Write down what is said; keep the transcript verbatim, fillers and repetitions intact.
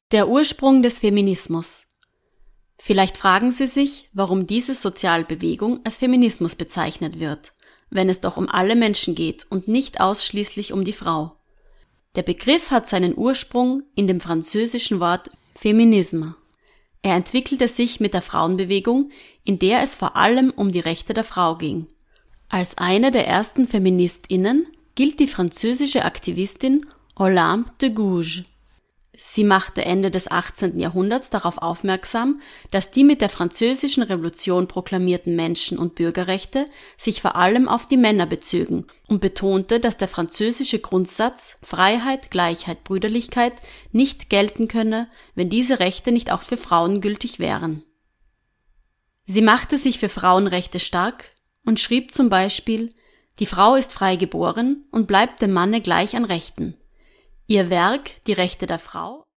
Der Ursprung des Feminismus. Vielleicht fragen Sie sich, warum diese Sozialbewegung als Feminismus bezeichnet wird, wenn es doch um alle Menschen geht und nicht ausschließlich um die Frau. Der Begriff hat seinen Ursprung in dem französischen Wort Féminisme. Er entwickelte sich mit der Frauenbewegung, in der es vor allem um die Rechte der Frau ging. Als eine der ersten FeministInnen gilt die französische Aktivistin Olympe de Gouges. Sie machte Ende des achtzehnten Jahrhunderts darauf aufmerksam, dass die mit der Französischen Revolution proklamierten Menschen- und Bürgerrechte sich vor allem auf die Männer bezögen und betonte, dass der französische Grundsatz Freiheit, Gleichheit, Brüderlichkeit nicht gelten könne, wenn diese Rechte nicht auch für Frauen gültig wären. Sie machte sich für Frauenrechte stark und schrieb zum Beispiel: Die Frau ist frei geboren und bleibt dem Manne gleich an Rechten. Ihr Werk Die Rechte der Frau